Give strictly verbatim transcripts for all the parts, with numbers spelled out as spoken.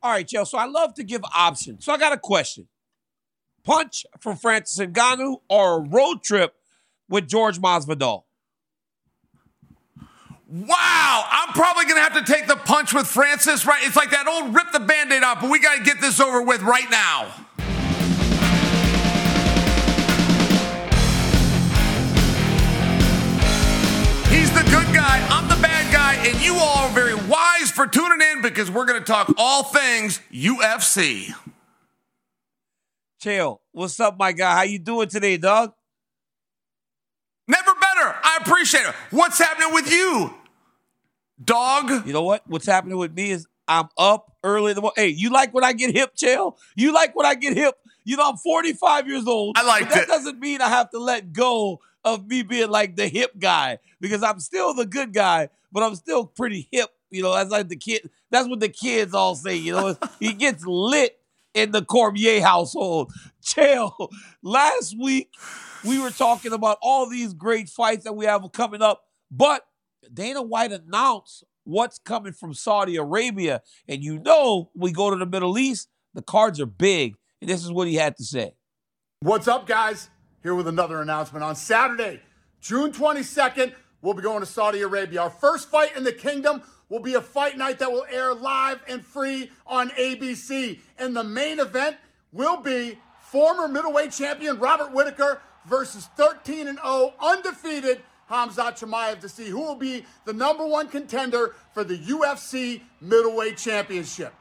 All right, Joe. So I love to give options. So I got a question. Punch from Francis Ngannou or a road trip with George Masvidal? Wow, I'm probably going to have to take the punch with Francis, right? It's like that old rip the Band-Aid off, but we got to get this over with right now. He's the good guy, I'm the bad guy, and you all are very wise for tuning in because we're going to talk all things U F C. Chael, what's up, my guy? How you doing today, dog? Never better. I appreciate it. What's happening with you, dog? You know what? What's happening with me is I'm up early in the morning. Hey, you like when I get hip, Chael? You like when I get hip? You know, I'm forty-five years old. I like that. That it. doesn't mean I have to let go of me being like the hip guy because I'm still the good guy, but I'm still pretty hip. You know, that's like the kid. That's what the kids all say. You know, he gets lit in the Cormier household. Chael, last week we were talking about all these great fights that we have coming up, but Dana White announced what's coming from Saudi Arabia. And you know, we go to the Middle East, the cards are big. And this is what he had to say. What's up, guys? Here with another announcement. On Saturday, June twenty-second, we'll be going to Saudi Arabia. Our first fight in the kingdom will be a fight night that will air live and free on A B C. And the main event will be former middleweight champion Robert Whittaker versus thirteen and oh undefeated Khamzat Chimaev to see who will be the number one contender for the U F C middleweight championship.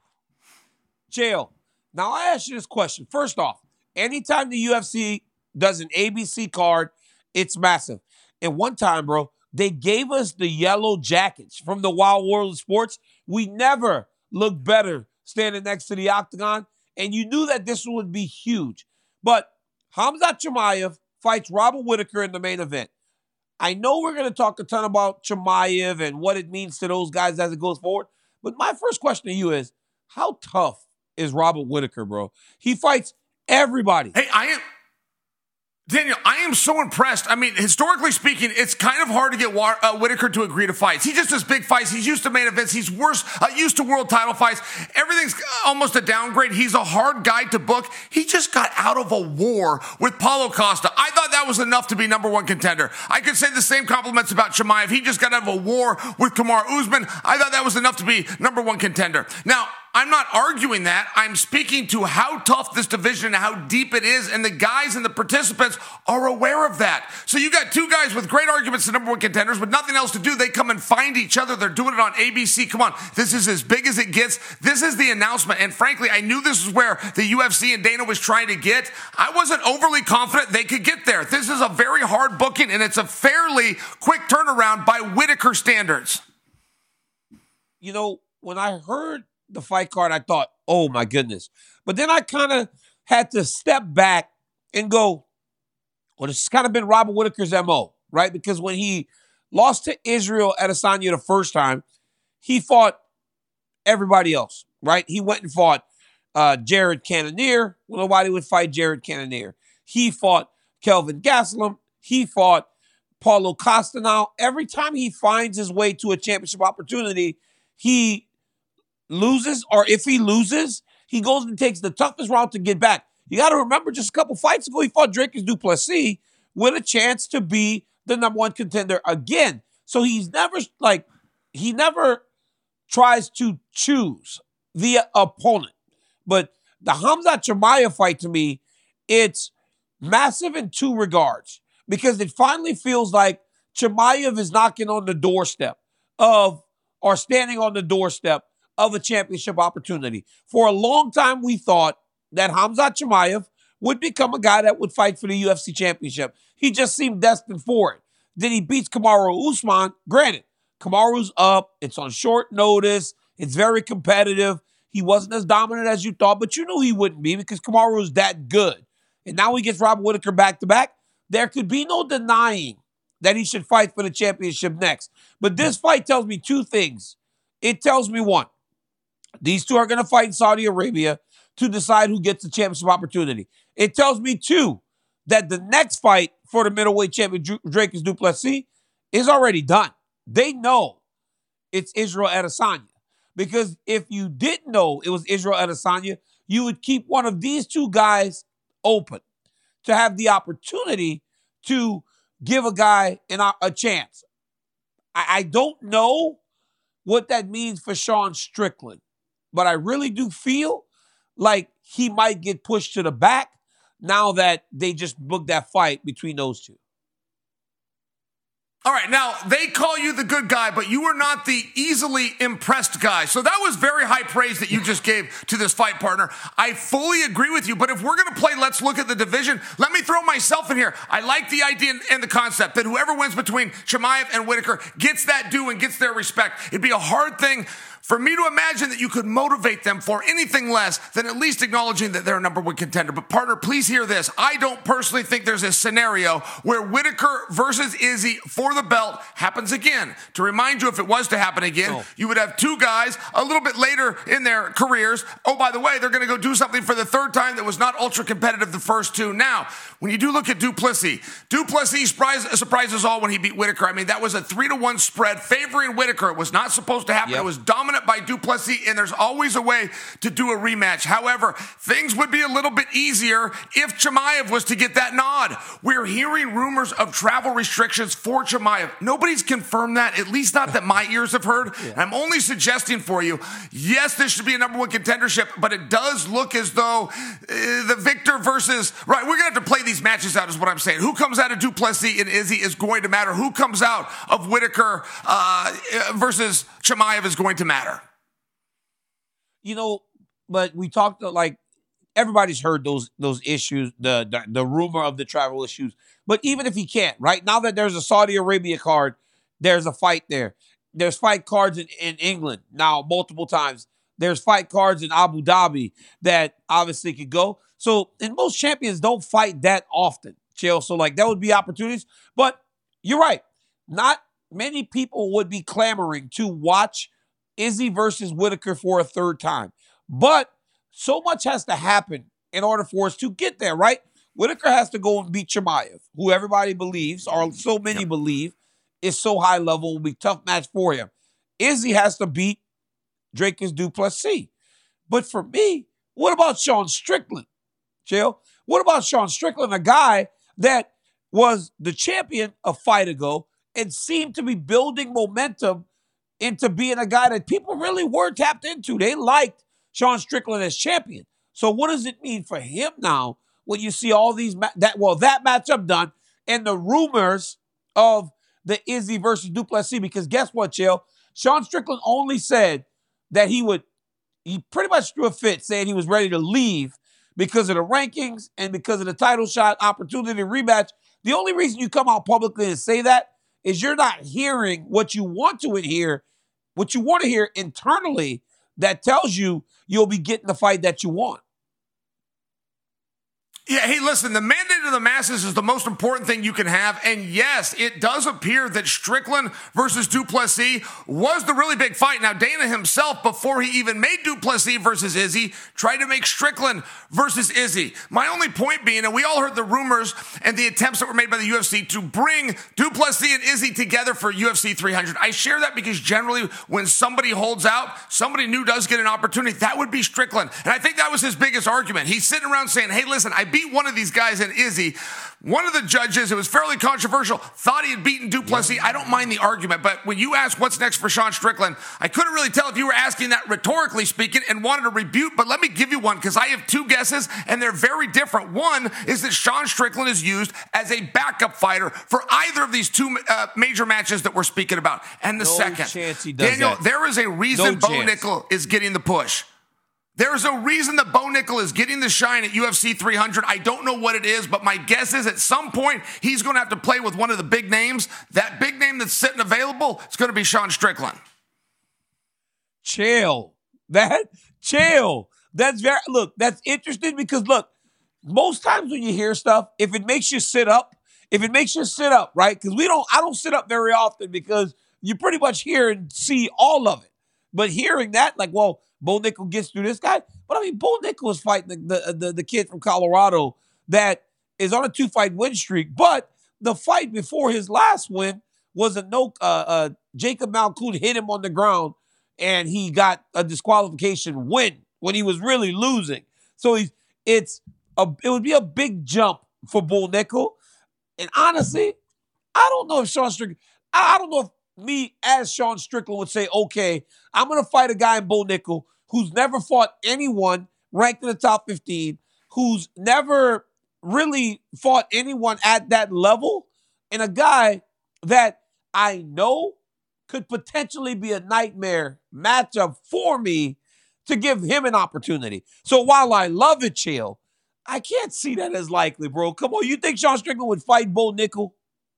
Chael, now I ask you this question. First off, anytime the U F C does an A B C card, it's massive. And one time, bro, they gave us the yellow jackets from the Wild World of Sports. We never looked better standing next to the octagon, and you knew that this would be huge. But Khamzat Chimaev fights Robert Whittaker in the main event. I know we're going to talk a ton about Chimaev and what it means to those guys as it goes forward, but my first question to you is, how tough is Robert Whittaker, bro? He fights everybody. Hey, I am... Daniel, I am so impressed. I mean, historically speaking, it's kind of hard to get War- uh, Whittaker to agree to fights. He just does big fights. He's used to main events. He's worse, uh, used to world title fights. Everything's almost a downgrade. He's a hard guy to book. He just got out of a war with Paulo Costa. I thought that was enough to be number one contender. I could say the same compliments about Chimaev. He just got out of a war with Kamaru Usman. I thought that was enough to be number one contender. Now, I'm not arguing that. I'm speaking to how tough this division and how deep it is, and the guys and the participants are aware of that. So you got two guys with great arguments to number one contenders, but nothing else to do. They come and find each other. They're doing it on A B C. Come on. This is as big as it gets. This is the announcement. And frankly, I knew this is where the U F C and Dana was trying to get. I wasn't overly confident they could get there. This is a very hard booking, and it's a fairly quick turnaround by Whittaker standards. You know, when I heard the fight card, I thought, oh my goodness. But then I kind of had to step back and go, well, this has kind of been Robert Whittaker's M O, right? Because when he lost to Israel Adesanya the first time, he fought everybody else, right? He went and fought uh, Jared Cannonier. Well, nobody would fight Jared Cannonier. He fought Kelvin Gastelum. He fought Paulo Costa. Now, every time he finds his way to a championship opportunity, he loses, or if he loses, he goes and takes the toughest route to get back. You got to remember, just a couple fights ago, he fought Dricus Du Plessis with a chance to be the number one contender again. So he's never, like, he never tries to choose the opponent. But the Khamzat Chimaev fight, to me, it's massive in two regards, because it finally feels like Chimaev is knocking on the doorstep of, or standing on the doorstep of a championship opportunity. For a long time, we thought that Khamzat Chimaev would become a guy that would fight for the U F C championship. He just seemed destined for it. Then he beats Kamaru Usman. Granted, Kamaru's up. It's on short notice. It's very competitive. He wasn't as dominant as you thought, but you knew he wouldn't be because Kamaru was that good. And now he gets Robert Whittaker back-to-back. There could be no denying that he should fight for the championship next. But this fight tells me two things. It tells me, one, these two are going to fight in Saudi Arabia to decide who gets the championship opportunity. It tells me, too, that the next fight for the middleweight champion, Dricus Du Plessis, is already done. They know it's Israel Adesanya. Because if you didn't know it was Israel Adesanya, you would keep one of these two guys open to have the opportunity to give a guy an, a chance. I, I don't know what that means for Sean Strickland, but I really do feel like he might get pushed to the back now that they just booked that fight between those two. All right, now, they call you the good guy, but you were not the easily impressed guy. So that was very high praise that you just gave to this fight partner. I fully agree with you, but if we're going to play Let's Look at the Division, let me throw myself in here. I like the idea and the concept that whoever wins between Chimaev and Whitaker gets that due and gets their respect. It'd be a hard thing for me to imagine that you could motivate them for anything less than at least acknowledging that they're a number one contender. But partner, please hear this. I don't personally think there's a scenario where Whitaker versus Izzy for the belt happens again. To remind you, if it was to happen again, oh. you would have two guys a little bit later in their careers. Oh, by the way, they're going to go do something for the third time that was not ultra competitive the first two. Now, when you do look at Du Plessis, Du Plessis surprised, surprised us all when he beat Whitaker. I mean, that was a three to one spread favoring Whitaker. It was not supposed to happen. Yep. It was dominant by Du Plessis, and there's always a way to do a rematch. However, things would be a little bit easier if Chimaev was to get that nod. We're hearing rumors of travel restrictions for Chimaev. Nobody's confirmed that, at least not that my ears have heard. Yeah. I'm only suggesting for you, yes, this should be a number one contendership, but it does look as though uh, the Victor versus, right, we're going to have to play these matches out is what I'm saying. Who comes out of Du Plessis and Izzy is going to matter. Who comes out of Whitaker uh, versus Chimaev is going to matter. You know, but we talked like everybody's heard those those issues, the, the the rumor of the travel issues. But even if he can't, right now that there's a Saudi Arabia card, there's a fight there. There's fight cards in, in England now multiple times. There's fight cards in Abu Dhabi that obviously could go. So, and most champions don't fight that often, Chill. So, like, there would be opportunities. But you're right. Not many people would be clamoring to watch Izzy versus Whitaker for a third time. But so much has to happen in order for us to get there, right? Whitaker has to go and beat Chimaev, who everybody believes, or so many yep. believe, is so high level, will be a tough match for him. Izzy has to beat Dricus Du Plessis. But for me, what about Sean Strickland, Chill? What about Sean Strickland, a guy that was the champion a fight ago and seemed to be building momentum into being a guy that people really were tapped into. They liked Sean Strickland as champion. So what does it mean for him now when you see all these, ma- that well, that matchup done and the rumors of the Izzy versus Du Plessis? Because guess what, Chill? Sean Strickland only said that he would, he pretty much threw a fit saying he was ready to leave because of the rankings and because of the title shot opportunity rematch. The only reason you come out publicly and say that is you're not hearing what you want to hear, what you want to hear internally that tells you you'll be getting the fight that you want. Yeah, hey, listen, the mandate of the masses is the most important thing you can have. And yes, it does appear that Strickland versus Du Plessis was the really big fight. Now, Dana himself, before he even made Du Plessis versus Izzy, tried to make Strickland versus Izzy. My only point being, and we all heard the rumors and the attempts that were made by the U F C to bring Du Plessis and Izzy together for U F C three hundred. I share that because generally when somebody holds out, somebody new does get an opportunity. That would be Strickland. And I think that was his biggest argument. He's sitting around saying, hey, listen, I beat one of these guys in Izzy. One of the judges, it was fairly controversial, thought he had beaten Du Plessis. I don't mind the argument, but when you ask what's next for Sean Strickland, I couldn't really tell if you were asking that rhetorically speaking and wanted a rebuke, but let me give you one because I have two guesses and they're very different. One is that Sean Strickland is used as a backup fighter for either of these two uh, major matches that we're speaking about. And the no second, chance he does Daniel, that. there is a reason No Bo chance. Nickel is getting the push. There's a reason that Bo Nickel is getting the shine at U F C three hundred. I don't know what it is, but my guess is at some point he's going to have to play with one of the big names. That big name that's sitting available, it's going to be Sean Strickland. Chill. That, chill. That's very, look, that's interesting because, look, most times when you hear stuff, if it makes you sit up, if it makes you sit up, right? Because we don't, I don't sit up very often because you pretty much hear and see all of it. But hearing that, like, well, Bo Nickel gets through this guy. But, I mean, Bo Nickel is fighting the, the, the, the kid from Colorado that is on a two-fight win streak. But the fight before his last win was a no uh, uh, Jacob Malkoun hit him on the ground and he got a disqualification win when he was really losing. So he's it's a it would be a big jump for Bull Nickel. And honestly, I don't know if Sean Strickland, I, I don't know if me as Sean Strickland would say, okay, I'm gonna fight a guy in Bull Nickel who's never fought anyone ranked in the top fifteen, who's never really fought anyone at that level, and a guy that I know could potentially be a nightmare matchup for me to give him an opportunity. So while I love it, Chill, I can't see that as likely, bro. Come on, you think Sean Strickland would fight Bull Nickel?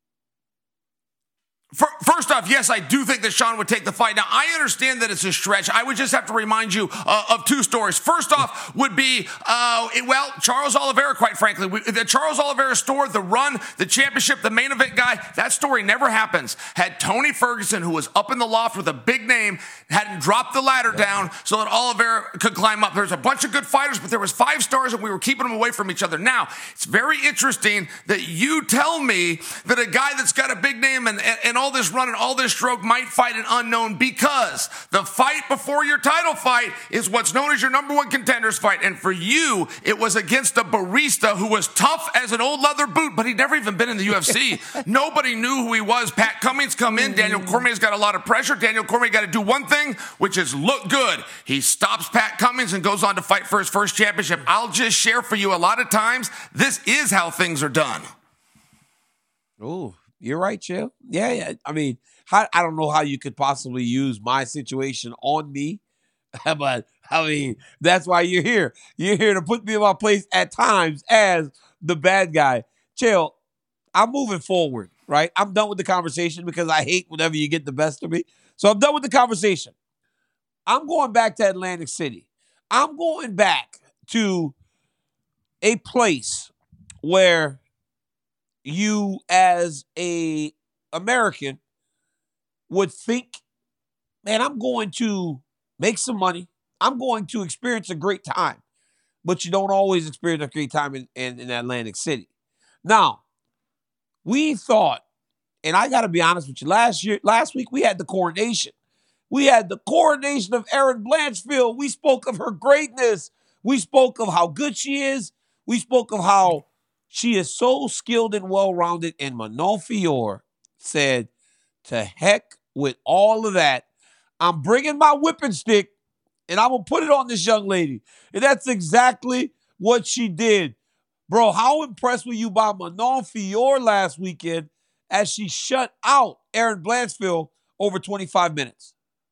First off, yes, I do think that Sean would take the fight. Now, I understand that it's a stretch. I would just have to remind you uh, of two stories. First off would be, uh, it, well, Charles Oliveira, quite frankly. We, the Charles Oliveira story, the run, the championship, the main event guy, that story never happens. Had Tony Ferguson, who was up in the loft with a big name, hadn't dropped the ladder down so that Oliveira could climb up. There's a bunch of good fighters, but there was five stars and we were keeping them away from each other. Now, it's very interesting that you tell me that a guy that's got a big name and, and, and all this run and all this stroke might fight an unknown, because the fight before your title fight is what's known as your number one contenders fight. And for you, it was against a barista who was tough as an old leather boot, but he'd never even been in the U F C. Nobody knew who he was. Pat Cummings come in. Daniel Cormier's got a lot of pressure. Daniel Cormier got to do one thing, which is look good. He stops Pat Cummings and goes on to fight for his first championship. I'll just share for you, a lot of times, this is how things are done. Oh, you're right, Chill. Yeah, yeah. I mean, how, I don't know how you could possibly use my situation on me, but I mean, that's why you're here. You're here to put me in my place at times as the bad guy. Chill, I'm moving forward, right? I'm done with the conversation because I hate whenever you get the best of me. So I'm done with the conversation. I'm going back to Atlantic City. I'm going back to a place where you as a American would think, man, I'm going to make some money. I'm going to experience a great time. But you don't always experience a great time in, in, in Atlantic City. Now, we thought, and I got to be honest with you, last year, last week we had the coronation. We had the coronation of Erin Blanchfield. We spoke of her greatness. We spoke of how good she is. We spoke of how she is so skilled and well-rounded. And Manon Fiorot said, to heck with all of that. I'm bringing my whipping stick and I'm going to put it on this young lady. And that's exactly what she did. Bro, how impressed were you by Manon Fiorot last weekend as she shut out Erin Blanchfield over twenty-five minutes?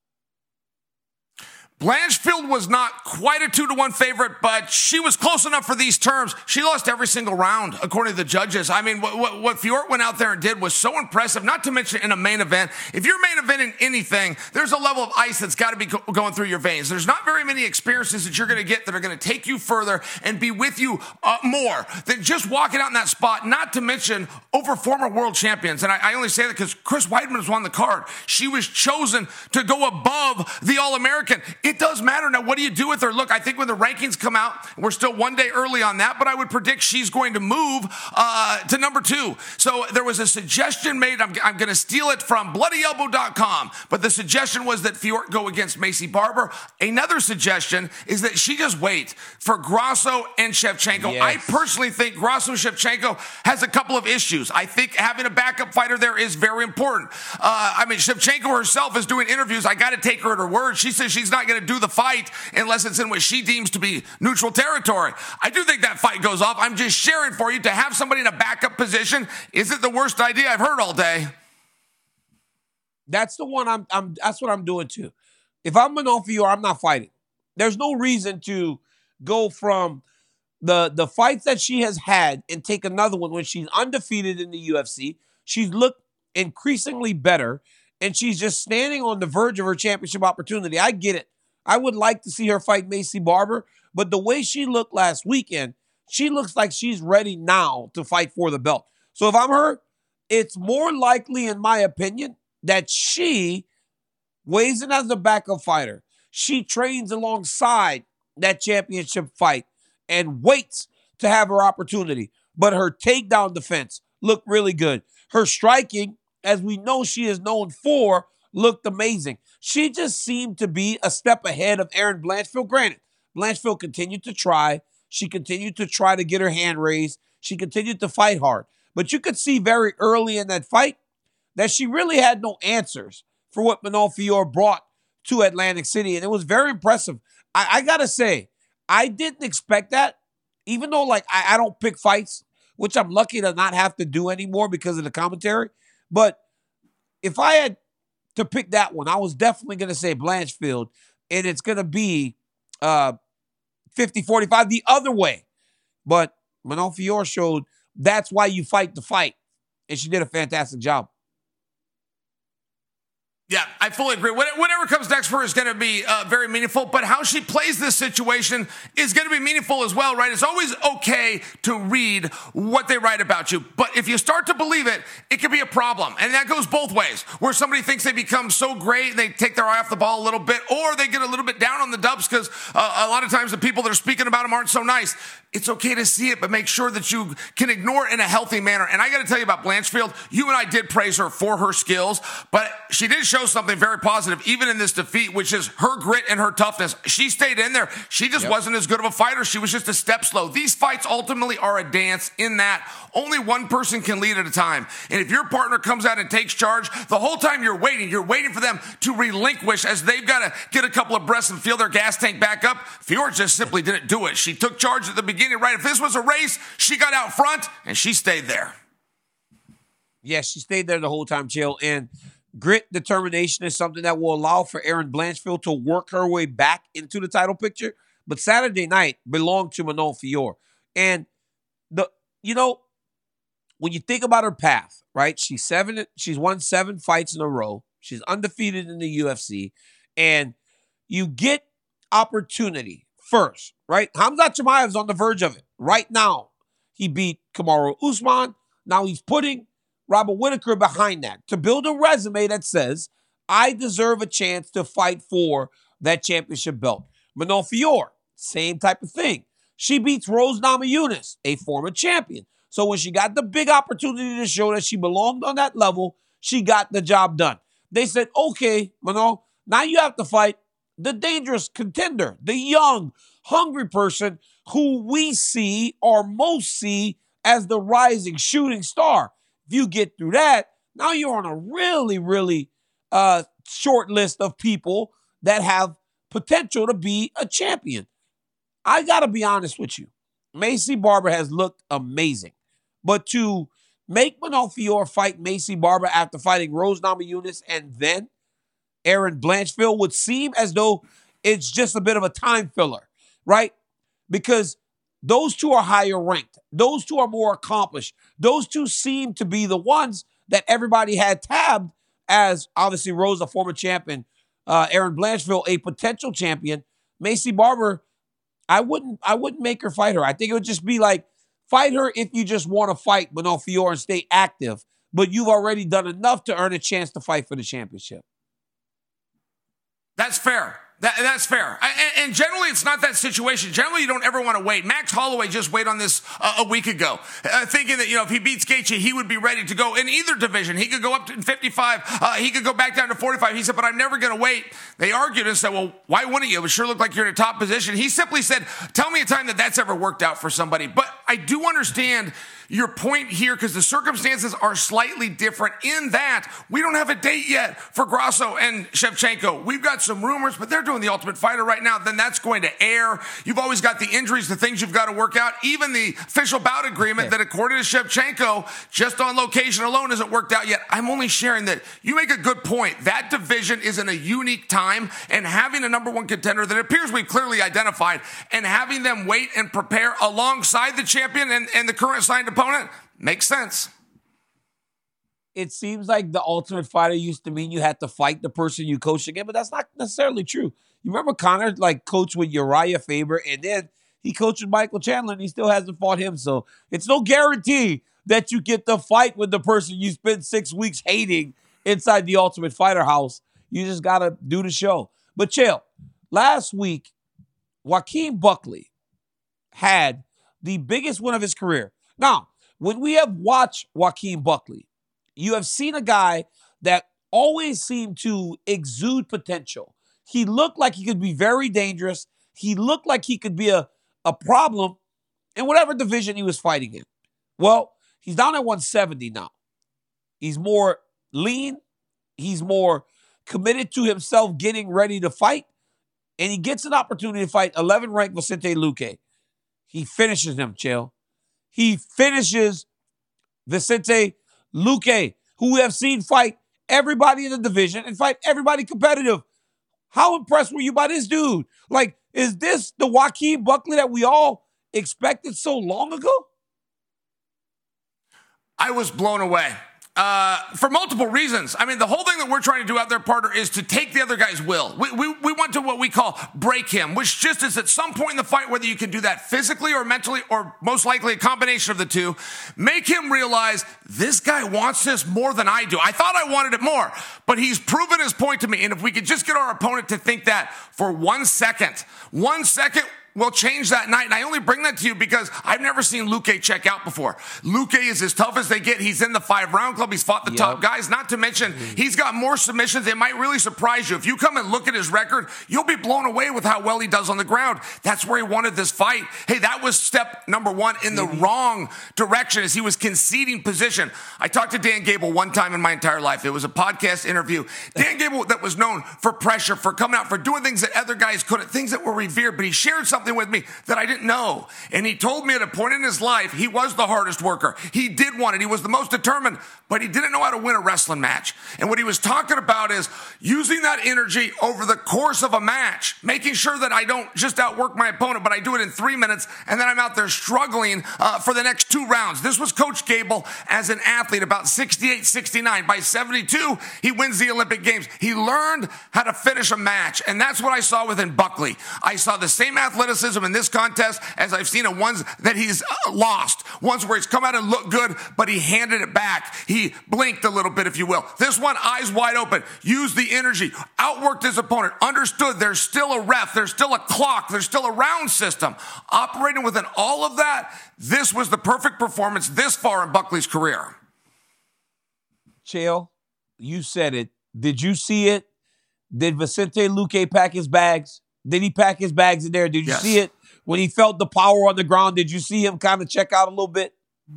Blanchfield was not quite a two to one favorite, but she was close enough for these terms. She lost every single round, according to the judges. I mean, what, what, what Fiorot went out there and did was so impressive, not to mention in a main event. If you're main eventing anything, there's a level of ice that's got to be go- going through your veins. There's not very many experiences that you're going to get that are going to take you further and be with you uh, more than just walking out in that spot, not to mention over former world champions. And I, I only say that because Chris Weidman was on the card. She was chosen to go above the All-American. It does matter. Now, what do you do with her? Look, I think when the rankings come out, we're still one day early on that, but I would predict she's going to move uh, to number two. So there was a suggestion made. I'm, I'm going to steal it from bloody elbow dot com, but the suggestion was that Fiorot go against Maycee Barber. Another suggestion is that she just wait for Grasso and Shevchenko. Yes. I personally think Grasso Shevchenko has a couple of issues. I think having a backup fighter there is very important. Uh, I mean, Shevchenko herself is doing interviews. I got to take her at her word. She says she's not going to do the fight unless it's in what she deems to be neutral territory. I do think that fight goes off. I'm just sharing for you to have somebody in a backup position isn't the worst idea I've heard all day. That's the one I'm, I'm that's what I'm doing too. If I'm Manon Fiorot, I'm not fighting. There's no reason to go from the, the fights that she has had and take another one when she's undefeated in the U F C. She's looked increasingly better, and she's just standing on the verge of her championship opportunity. I get it. I would like to see her fight Maycee Barber, but the way she looked last weekend, she looks like she's ready now to fight for the belt. So if I'm her, it's more likely, in my opinion, that she weighs in as a backup fighter. She trains alongside that championship fight and waits to have her opportunity. But her takedown defense looked really good. Her striking, as we know she is known for, looked amazing. She just seemed to be a step ahead of Erin Blanchfield. Granted, Blanchfield continued to try. She continued to try to get her hand raised. She continued to fight hard. But you could see very early in that fight that she really had no answers for what Manon Fiorot brought to Atlantic City. And it was very impressive. I, I got to say, I didn't expect that. Even though, like, I, I don't pick fights, which I'm lucky to not have to do anymore because of the commentary. But if I had to pick that one, I was definitely going to say Blanchfield. And it's going to be uh, fifty forty-five the other way. But Manon Fiorot showed that's why you fight the fight. And she did a fantastic job. Yeah, I fully agree. Whatever comes next for her is going to be uh, very meaningful, but how she plays this situation is going to be meaningful as well, right? It's always okay to read what they write about you, but if you start to believe it, it can be a problem, and that goes both ways, where somebody thinks they become so great, they take their eye off the ball a little bit, or they get a little bit down on the dubs because uh, a lot of times the people that are speaking about them aren't so nice. It's okay to see it, but make sure that you can ignore it in a healthy manner. And I got to tell you about Blanchfield. You and I did praise her for her skills, but she did show something very positive, even in this defeat, which is her grit and her toughness. She stayed in there. She just yep. wasn't as good of a fighter. She was just a step slow. These fights ultimately are a dance in that only one person can lead at a time. And if your partner comes out and takes charge, the whole time you're waiting, you're waiting for them to relinquish as they've got to get a couple of breaths and fill their gas tank back up. Fiorot just simply didn't do it. She took charge at the beginning. Right, if this was a race, she got out front and she stayed there. Yes, she stayed there the whole time, Chael. And grit, determination is something that will allow for Erin Blanchfield to work her way back into the title picture. But Saturday night belonged to Manon Fiorot. And the you know, when you think about her path, right? She's seven. She's won seven fights in a row. She's undefeated in the U F C, and you get opportunity first, right? Khamzat Chimaev's on the verge of it right now. He beat Kamaru Usman. Now he's putting Robert Whittaker behind that to build a resume that says, I deserve a chance to fight for that championship belt. Manon Fiorot, same type of thing. She beats Rose Namajunas, a former champion. So when she got the big opportunity to show that she belonged on that level, she got the job done. They said, okay, Manon, now you have to fight the dangerous contender, the young, hungry person who we see or most see as the rising shooting star. If you get through that, now you're on a really, really uh, short list of people that have potential to be a champion. I got to be honest with you. Maycee Barber has looked amazing. But to make Manon Fiorot fight Maycee Barber after fighting Rose Namajunas and then Erin Blanchfield would seem as though it's just a bit of a time filler, right? Because those two are higher ranked. Those two are more accomplished. Those two seem to be the ones that everybody had tabbed as, obviously, Rose, a former champion, uh, Erin Blanchfield, a potential champion. Maycee Barber, I wouldn't, I wouldn't make her fight her. I think it would just be like, fight her if you just want to fight Manon Fiorot and stay active, but you've already done enough to earn a chance to fight for the championship. That's fair. That, that's fair. I, and, and generally, it's not that situation. Generally, you don't ever want to wait. Max Holloway just weighed on this uh, a week ago, uh, thinking that, you know, if he beats Gaethje, he would be ready to go in either division. He could go up to fifty-five. Uh, he could go back down to forty-five. He said, but I'm never going to wait. They argued and said, well, why wouldn't you? It would sure look like you're in a top position. He simply said, tell me a time that that's ever worked out for somebody. But I do understand your point here because the circumstances are slightly different in that we don't have a date yet for Grasso and Shevchenko. We've got some rumors, but they're doing the Ultimate Fighter right now. Then that's going to air. You've always got the injuries, the things you've got to work out. Even the official bout agreement that, according to Shevchenko, just on location alone isn't worked out yet. I'm only sharing that. You make a good point. That division is in a unique time, and having a number one contender that appears we've clearly identified and having them wait and prepare alongside the champion and, and the current signed opponent makes sense. It seems like the Ultimate Fighter used to mean you had to fight the person you coached again, but that's not necessarily true. You remember Conor, like, coached with Uriah Faber, and then he coached with Michael Chandler, and he still hasn't fought him. So it's no guarantee that you get to fight with the person you spent six weeks hating inside the Ultimate Fighter house. You just got to do the show. But, Chael, last week, Joaquin Buckley had the biggest win of his career. Now, when we have watched Joaquin Buckley, you have seen a guy that always seemed to exude potential. He looked like he could be very dangerous. He looked like he could be a, a problem in whatever division he was fighting in. Well, he's down at one seventy now. He's more lean. He's more committed to himself getting ready to fight. And he gets an opportunity to fight eleven-ranked Vicente Luque. He finishes him, Chael. He finishes Vicente Luque, who we have seen fight everybody in the division and fight everybody competitive. How impressed were you by this dude? Like, is this the Joaquin Buckley that we all expected so long ago? I was blown away. Uh, for multiple reasons. I mean, the whole thing that we're trying to do out there, partner, is to take the other guy's will. We, we, we want to what we call break him, which just is at some point in the fight, whether you can do that physically or mentally, or most likely a combination of the two, make him realize this guy wants this more than I do. I thought I wanted it more, but he's proven his point to me. And if we could just get our opponent to think that for one second, one second, we'll change that night. And I only bring that to you because I've never seen Luque check out before. Luque is as tough as they get. He's in the five-round club. He's fought the yep. top guys. Not to mention, mm-hmm. he's got more submissions. It might really surprise you. If you come and look at his record, you'll be blown away with how well he does on the ground. That's where he wanted this fight. Hey, that was step number one in the mm-hmm. wrong direction as he was conceding position. I talked to Dan Gable one time in my entire life. It was a podcast interview. Dan Gable that was known for pressure, for coming out, for doing things that other guys couldn't, things that were revered, but he shared something with me that I didn't know. And he told me at a point in his life, he was the hardest worker. He did want it. He was the most determined, but he didn't know how to win a wrestling match. And what he was talking about is using that energy over the course of a match, making sure that I don't just outwork my opponent, but I do it in three minutes, and then I'm out there struggling uh, for the next two rounds. This was Coach Gable as an athlete, about sixty-eight, sixty-nine. By seventy-two, he wins the Olympic Games. He learned how to finish a match, and that's what I saw within Buckley. I saw the same athleticism in this contest as I've seen in ones that he's uh, lost. Ones where he's come out and looked good, but he handed it back. He blinked a little bit, if you will. This one, eyes wide open, used the energy, outworked his opponent, understood there's still a ref, there's still a clock, there's still a round system. Operating within all of that, this was the perfect performance this far in Buckley's career. Chael, you said it. Did you see it? Did Vicente Luque pack his bags? Did he pack his bags in there? Did you yes. see it? When he felt the power on the ground, did you see him kind of check out a little bit?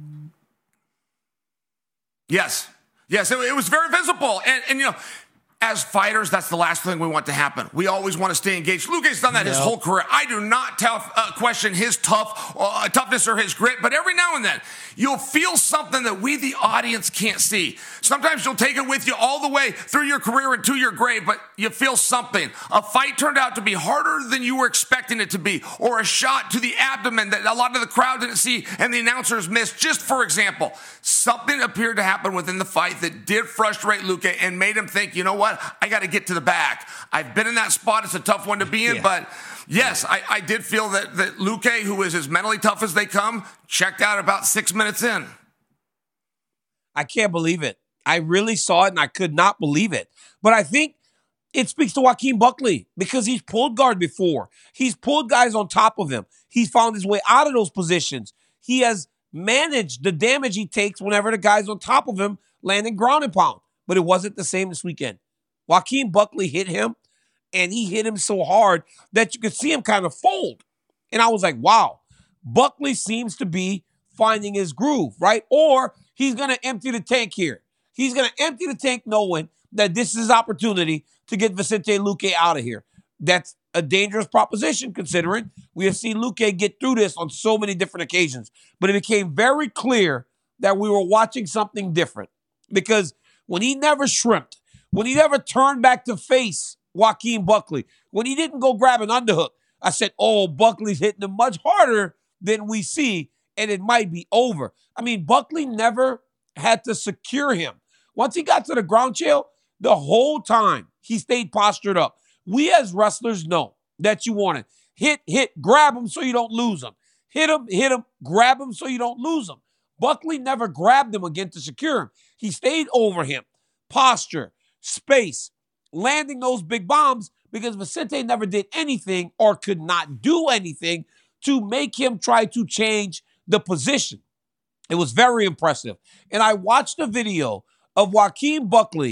Yes. Yes, it, it was very visible. And, and, you know, as fighters, that's the last thing we want to happen. We always want to stay engaged. Luque's done that no. his whole career. I do not tough, uh, question his tough uh, toughness or his grit, but every now and then you'll feel something that we, the audience, can't see. Sometimes you'll take it with you all the way through your career and to your grave, but you feel something. A fight turned out to be harder than you were expecting it to be, or a shot to the abdomen that a lot of the crowd didn't see and the announcers missed. Just for example, something appeared to happen within the fight that did frustrate Luque and made him think, you know what? I got to get to the back. I've been in that spot. It's a tough one to be in, yeah. but yes, I, I did feel that, that Luque, who is as mentally tough as they come, checked out about six minutes in. I can't believe it. I really saw it, and I could not believe it. But I think it speaks to Joaquin Buckley because he's pulled guard before. He's pulled guys on top of him. He's found his way out of those positions. He has managed the damage he takes whenever the guy's on top of him landing ground and pound. But it wasn't the same this weekend. Joaquin Buckley hit him, and he hit him so hard that you could see him kind of fold. And I was like, wow, Buckley seems to be finding his groove, right? Or he's going to empty the tank here. He's going to empty the tank knowing that this is his opportunity to get Vicente Luque out of here. That's a dangerous proposition considering we have seen Luque get through this on so many different occasions. But it became very clear that we were watching something different because when he never shrimped, when he never turned back to face Joaquin Buckley, when he didn't go grab an underhook, I said, oh, Buckley's hitting him much harder than we see, and it might be over. I mean, Buckley never had to secure him. Once he got to the ground, Chael, the whole time he stayed postured up. We as wrestlers know that you want to hit, hit, grab him so you don't lose him. Hit him, hit him, grab him so you don't lose him. Buckley never grabbed him again to secure him. He stayed over him. Posture, space, landing those big bombs because Vicente never did anything or could not do anything to make him try to change the position. It was very impressive. And I watched a video of Joaquin Buckley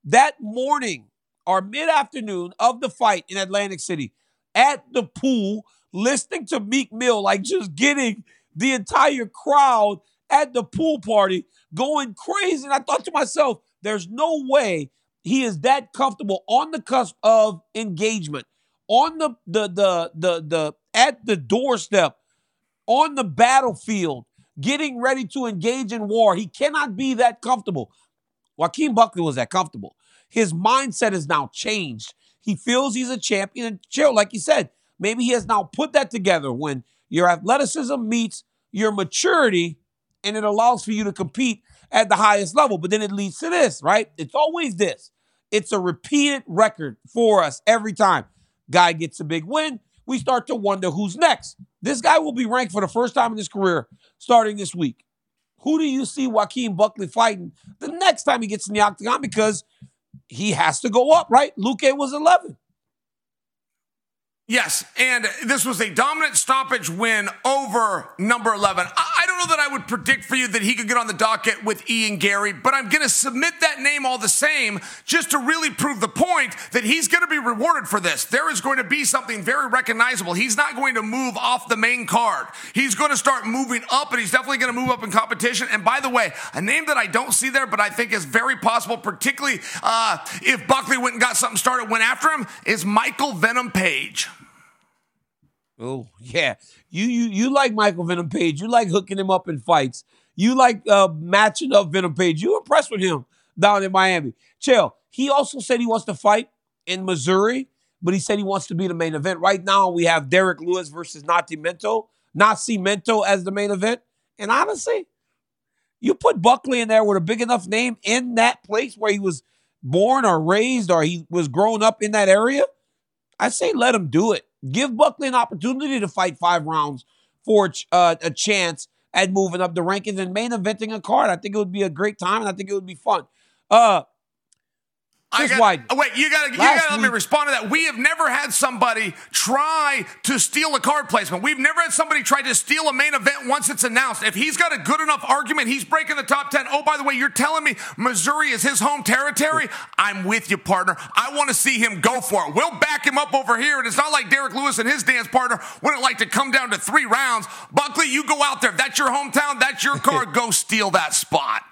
that morning or mid-afternoon of the fight in Atlantic City at the pool, listening to Meek Mill, like just getting the entire crowd at the pool party going crazy. And I thought to myself, there's no way he is that comfortable on the cusp of engagement, on the the the the the at the doorstep, on the battlefield, getting ready to engage in war. He cannot be that comfortable. Joaquin Buckley was that comfortable. His mindset has now changed. He feels he's a champion. And chill, like you said, maybe he has now put that together when your athleticism meets your maturity, and it allows for you to compete at the highest level. But then it leads to this, right? It's always this. It's a repeated record for us every time. Guy gets a big win, we start to wonder who's next. This guy will be ranked for the first time in his career starting this week. Who do you see Joaquin Buckley fighting the next time he gets in the octagon? Because he has to go up, right? Luque was eleven. Yes, and this was a dominant stoppage win over number eleven. I don't know that I would predict for you that he could get on the docket with Ian Garry, but I'm going to submit that name all the same just to really prove the point that he's going to be rewarded for this. There is going to be something very recognizable. He's not going to move off the main card. He's going to start moving up, and he's definitely going to move up in competition. And by the way, a name that I don't see there, but I think is very possible, particularly uh, if Buckley went and got something started, went after him, is Michael Venom Page. Oh, yeah. You you you like Michael Venom Page. You like hooking him up in fights. You like uh, matching up Venom Page. You impressed with him down in Miami. Chill. He also said he wants to fight in Missouri, but he said he wants to be the main event. Right now, we have Derek Lewis versus Nascimento, Nascimento as the main event. And honestly, you put Buckley in there with a big enough name in that place where he was born or raised or he was growing up in that area, I say let him do it. Give Buckley an opportunity to fight five rounds for uh, a chance at moving up the rankings and main eventing a card. I think it would be a great time, and I think it would be fun. Uh, I got, oh, wait, you got to let me respond to that. We have never had somebody try to steal a card placement. We've never had somebody try to steal a main event once it's announced. If he's got a good enough argument, he's breaking the top ten. Oh, by the way, you're telling me Missouri is his home territory? I'm with you, partner. I want to see him go for it. We'll back him up over here, and it's not like Derek Lewis and his dance partner wouldn't like to come down to three rounds. Buckley, you go out there. If that's your hometown, that's your card. Go steal that spot.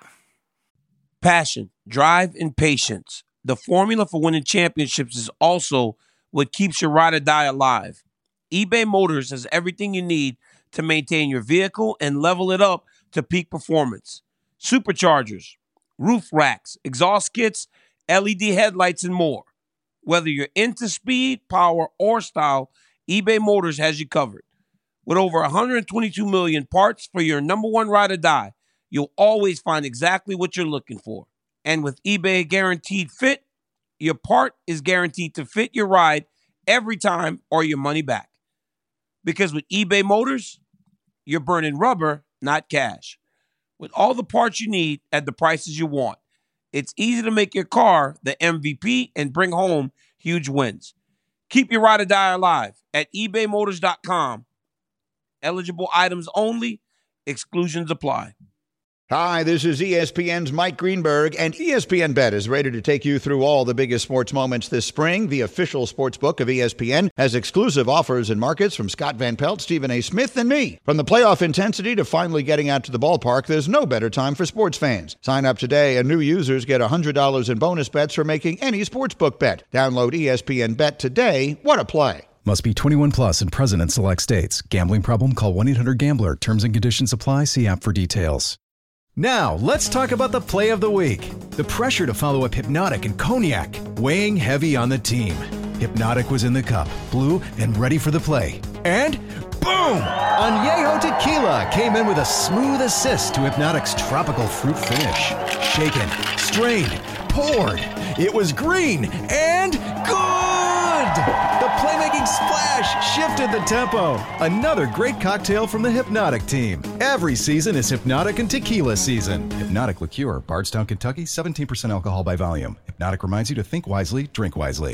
Passion, drive, and patience. The formula for winning championships is also what keeps your ride or die alive. eBay Motors has everything you need to maintain your vehicle and level it up to peak performance. Superchargers, roof racks, exhaust kits, L E D headlights, and more. Whether you're into speed, power, or style, eBay Motors has you covered. With over one hundred twenty-two million parts for your number one ride or die, you'll always find exactly what you're looking for. And with eBay Guaranteed Fit, your part is guaranteed to fit your ride every time or your money back. Because with eBay Motors, you're burning rubber, not cash. With all the parts you need at the prices you want, it's easy to make your car the M V P and bring home huge wins. Keep your ride or die alive at ebay motors dot com. Eligible items only. Exclusions apply. Hi, this is E S P N's Mike Greenberg, and E S P N Bet is ready to take you through all the biggest sports moments this spring. The official sports book of E S P N has exclusive offers and markets from Scott Van Pelt, Stephen A. Smith, and me. From the playoff intensity to finally getting out to the ballpark, there's no better time for sports fans. Sign up today, and new users get one hundred dollars in bonus bets for making any sportsbook bet. Download E S P N Bet today. What a play. Must be twenty-one plus and present in select states. Gambling problem? Call one eight hundred gambler. Terms and conditions apply. See app for details. Now, let's talk about the play of the week. The pressure to follow up Hypnotic and Cognac, weighing heavy on the team. Hypnotic was in the cup, blue, and ready for the play. And boom! Añejo Tequila came in with a smooth assist to Hypnotic's tropical fruit finish. Shaken, strained, poured. It was green and good! The playmaking splash shifted the tempo. Another great cocktail from the Hypnotic team. Every season is Hypnotic and Tequila season. Hypnotic Liqueur, Bardstown, Kentucky, seventeen percent alcohol by volume. Hypnotic reminds you to think wisely, drink wisely.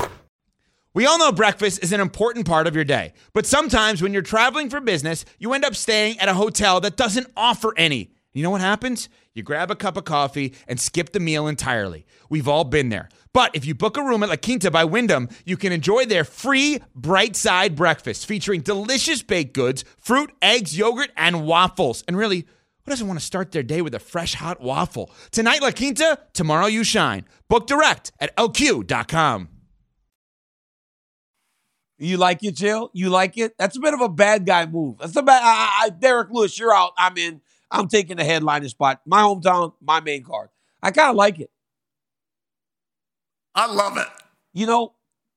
We all know breakfast is an important part of your day, but sometimes when you're traveling for business, you end up staying at a hotel that doesn't offer any. You know what happens? You grab a cup of coffee and skip the meal entirely. We've all been there. But if you book a room at La Quinta by Wyndham, you can enjoy their free Bright Side breakfast featuring delicious baked goods, fruit, eggs, yogurt, and waffles. And really, who doesn't want to start their day with a fresh hot waffle? Tonight, La Quinta, tomorrow you shine. Book direct at L Q dot com. You like it, Jill? You like it? That's a bit of a bad guy move. That's a bad. I, I, Derek Lewis, you're out. I'm in. I'm taking the headliner spot. My hometown, my main card. I kind of like it. I love it. You know,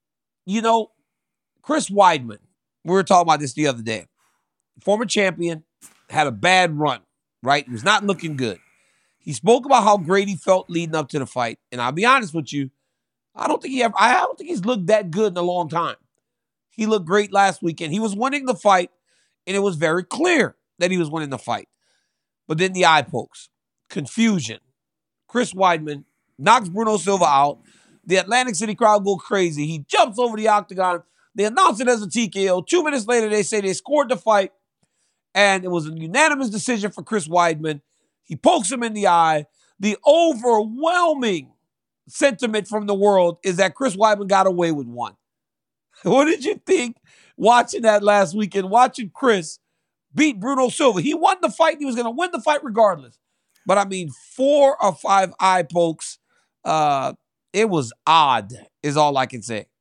you know, Chris Weidman, we were talking about this the other day. Former champion, had a bad run, right? He was not looking good. He spoke about how great he felt leading up to the fight. And I'll be honest with you, I don't think he ever, I don't think he's looked that good in a long time. He looked great last weekend. He was winning the fight, and it was very clear that he was winning the fight. But then the eye pokes, confusion. Chris Weidman knocks Bruno Silva out. The Atlantic City crowd go crazy. He jumps over the octagon. They announce it as a T K O. Two minutes later, they say they scored the fight, and it was a unanimous decision for Chris Weidman. He pokes him in the eye. The overwhelming sentiment from the world is that Chris Weidman got away with one. What did you think watching that last weekend, watching Chris beat Bruno Silva? He won the fight. He was going to win the fight regardless. But, I mean, four or five eye pokes. Uh, it was odd is all I can say.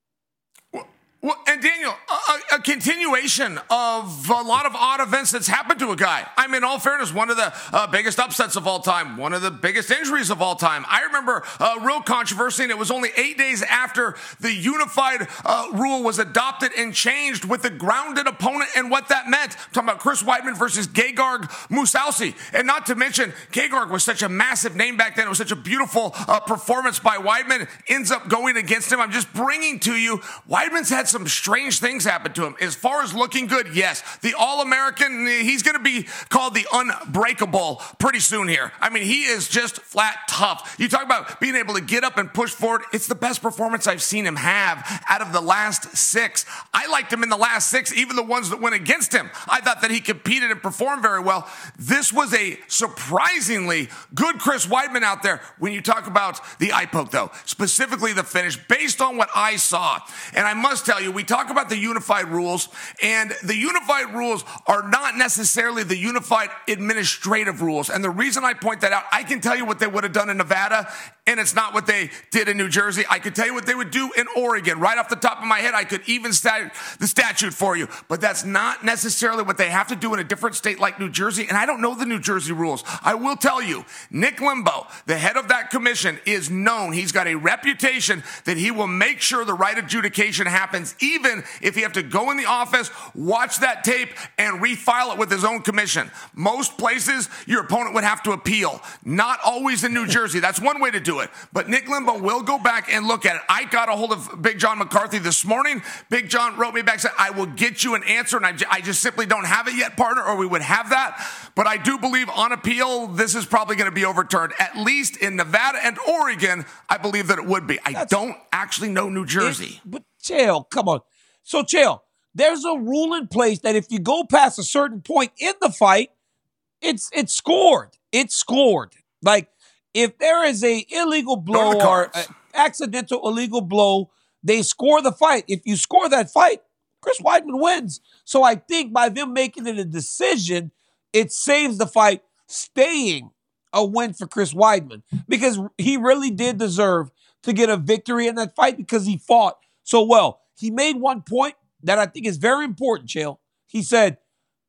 Well, and Daniel, a, a continuation of a lot of odd events that's happened to a guy. I mean, in all fairness, one of the uh, biggest upsets of all time, one of the biggest injuries of all time. I remember a real controversy, and it was only eight days after the unified uh, rule was adopted and changed with the grounded opponent and what that meant. I'm talking about Chris Weidman versus Gegard Mousasi. And not to mention, Gegard was such a massive name back then. It was such a beautiful uh, performance by Weidman. Ends up going against him. I'm just bringing to you, Weidman's had some strange things happen to him. As far as looking good, yes. The All-American, he's going to be called the Unbreakable pretty soon here. I mean, he is just flat tough. You talk about being able to get up and push forward. It's the best performance I've seen him have out of the last six. I liked him in the last six, even the ones that went against him. I thought that he competed and performed very well. This was a surprisingly good Chris Weidman out there when you talk about the eye poke, though, specifically the finish, based on what I saw. And I must tell you, we talk about the unified rules, and the unified rules are not necessarily the unified administrative rules. And the reason I point that out, I can tell you what they would have done in Nevada, and it's not what they did in New Jersey. I could tell you what they would do in Oregon. Right off the top of my head, I could even stat the statute for you. But that's not necessarily what they have to do in a different state like New Jersey. And I don't know the New Jersey rules. I will tell you, Nick Limbo, the head of that commission, is known. He's got a reputation that he will make sure the right adjudication happens, even if you have to go in the office, watch that tape, and refile it with his own commission. Most places, your opponent would have to appeal. Not always in New Jersey. That's one way to do it. But Nick Limbo will go back and look at it. I got a hold of Big John McCarthy this morning. Big John wrote me back and said, I will get you an answer, and I, j- I just simply don't have it yet, partner, or we would have that. But I do believe on appeal, this is probably going to be overturned. At least in Nevada and Oregon, I believe that it would be. I That's, don't actually know New Jersey. It, but chill, come on. So, chill, there's a rule in place that if you go past a certain point in the fight, it's it's scored. It's scored. Like, if there is a illegal blow or a accidental illegal blow, they score the fight. If you score that fight, Chris Weidman wins. So I think by them making it a decision, it saves the fight staying a win for Chris Weidman, because he really did deserve to get a victory in that fight because he fought so well. He made one point that I think is very important, Chael. He said,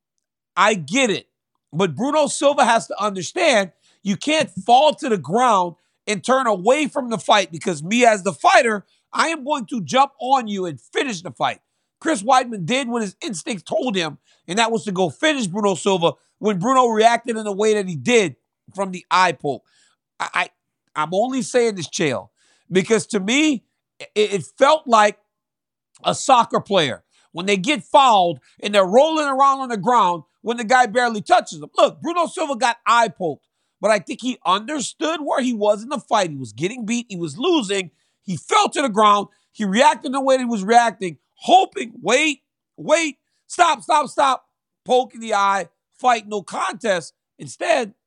I get it, but Bruno Silva has to understand you can't fall to the ground and turn away from the fight, because me as the fighter, I am going to jump on you and finish the fight. Chris Weidman did what his instincts told him, and that was to go finish Bruno Silva when Bruno reacted in the way that he did from the eye poke. I, I, I'm only saying this, Chael, because to me, it, it felt like a soccer player when they get fouled and they're rolling around on the ground when the guy barely touches them. Look, Bruno Silva got eye poked, but I think he understood where he was in the fight. He was getting beat. He was losing. He fell to the ground. He reacted the way that he was reacting, hoping, wait, wait, stop, stop, stop, poke in the eye, fight, no contest. Instead,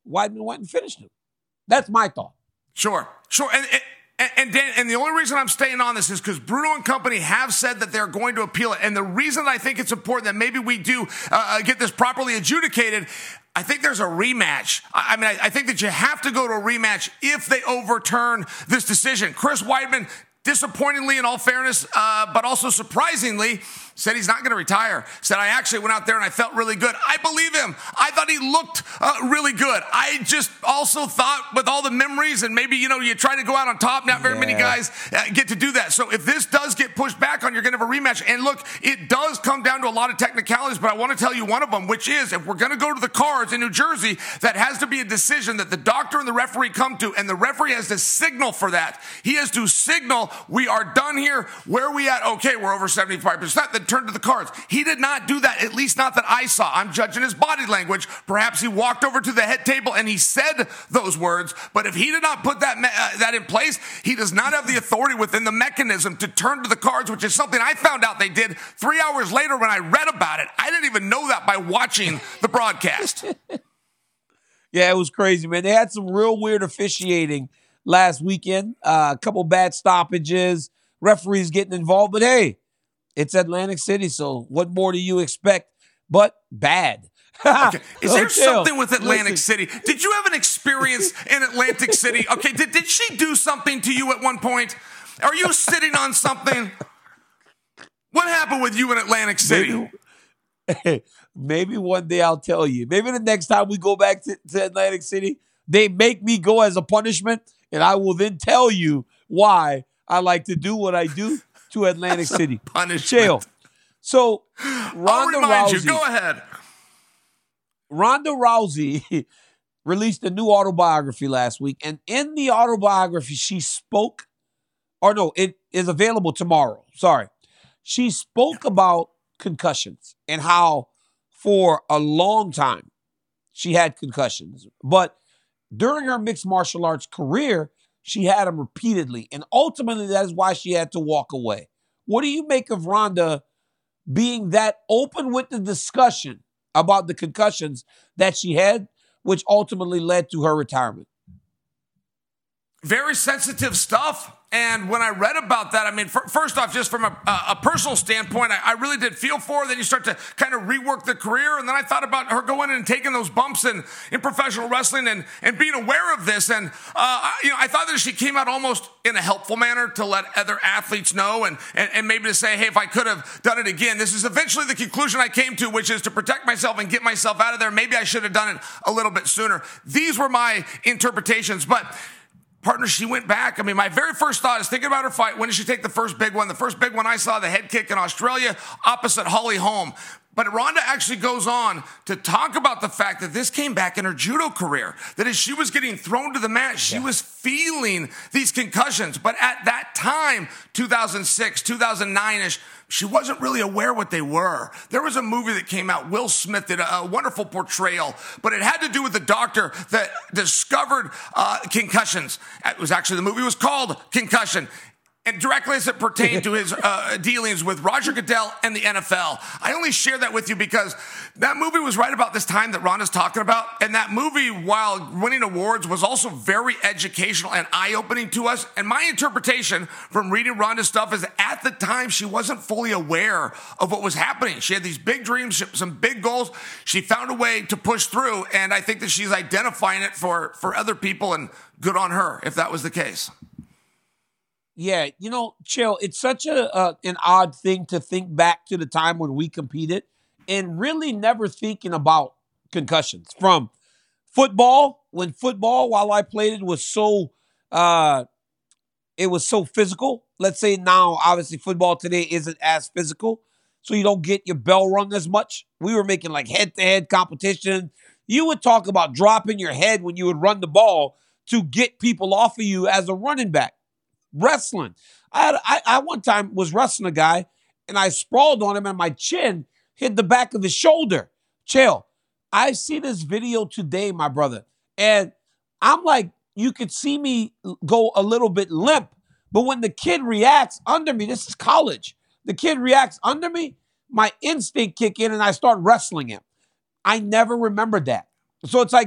Weidman went and finished him. That's my thought. Sure, sure. And, and, and, Dan, and the only reason I'm staying on this is because Bruno and company have said that they're going to appeal it. And the reason I think it's important that maybe we do uh, get this properly adjudicated, I think there's a rematch. I mean, I, I think that you have to go to a rematch if they overturn this decision. Chris Weidman, disappointingly, in all fairness, uh, but also surprisingly, said he's not going to retire. Said, I actually went out there and I felt really good. I believe him. I thought he looked uh, really good. I just also thought with all the memories and maybe, you know, you try to go out on top. Not very yeah. many guys uh, get to do that. So if this does get pushed back on, you're going to have a rematch. And look, it does come down to a lot of technicalities, but I want to tell you one of them, which is if we're going to go to the cards in New Jersey, that has to be a decision that the doctor and the referee come to, and the referee has to signal for that. He has to signal, we are done here. Where are we at? Okay, we're over seventy-five percent. Then turn to the cards. He did not do that, at least not that I saw. I'm judging his body language. Perhaps he walked over to the head table and he said those words, but if he did not put that uh, that in place, he does not have the authority within the mechanism to turn to the cards, which is something I found out they did three hours later when I read about it. I didn't even know that by watching the broadcast. Yeah, it was crazy, man. They had some real weird officiating last weekend. Uh, a couple bad stoppages, referees getting involved, but hey, it's Atlantic City, so what more do you expect but bad? Okay. Is there Okay. something with Atlantic Listen. City? Did you have an experience in Atlantic City? Okay, did, did she do something to you at one point? Are you sitting on something? What happened with you in Atlantic City? Maybe, maybe one day I'll tell you. Maybe the next time we go back to, to Atlantic City, they make me go as a punishment, and I will then tell you why I like to do what I do to Atlantic City. Punishment. Chill. So, I'll Ronda remind Rousey. you. Go ahead. Ronda Rousey released a new autobiography last week, and in the autobiography, she spoke, or no, it is available tomorrow. Sorry. She spoke about concussions and how for a long time she had concussions. But during her mixed martial arts career, she had them repeatedly. And ultimately, that is why she had to walk away. What do you make of Ronda being that open with the discussion about the concussions that she had, which ultimately led to her retirement? Very sensitive stuff. And when I read about that, I mean, f- first off, just from a, a personal standpoint, I, I really did feel for her. Then you start to kind of rework the career. And then I thought about her going in and taking those bumps in, in professional wrestling and, and being aware of this. And, uh, you know, I thought that she came out almost in a helpful manner to let other athletes know and, and, and maybe to say, hey, if I could have done it again. This is eventually the conclusion I came to, which is to protect myself and get myself out of there. Maybe I should have done it a little bit sooner. These were my interpretations. But partner, she went back. I mean, my very first thought is thinking about her fight. When did she take the first big one? The first big one I saw, the head kick in Australia opposite Holly Holm. But Ronda actually goes on to talk about the fact that this came back in her judo career, that as she was getting thrown to the mat, she yeah. was feeling these concussions. But at that time, two thousand six, two thousand nine-ish, she wasn't really aware what they were. There was a movie that came out. Will Smith did a, a wonderful portrayal, but it had to do with the doctor that discovered uh, concussions. It was actually, the movie was called Concussion. And directly as it pertained to his uh, dealings with Roger Goodell and the N F L. I only share that with you because that movie was right about this time that Ronda's talking about. And that movie, while winning awards, was also very educational and eye-opening to us. And my interpretation from reading Ronda's stuff is at the time she wasn't fully aware of what was happening. She had these big dreams, some big goals. She found a way to push through. And I think that she's identifying it for, for other people, and good on her if that was the case. Yeah, you know, Chill, it's such a uh, an odd thing to think back to the time when we competed and really never thinking about concussions. From football, when football, while I played it, was so, uh, it was so physical. Let's say now, obviously, football today isn't as physical, so you don't get your bell rung as much. We were making like head-to-head competition. You would talk about dropping your head when you would run the ball to get people off of you as a running back. Wrestling. I had I, I one time was wrestling a guy and I sprawled on him and my chin hit the back of his shoulder. Chill. I see this video today, my brother, and I'm like, you could see me go a little bit limp, but when the kid reacts under me, this is college, the kid reacts under me, my instinct kick in and I start wrestling him. I never remembered that. So it's like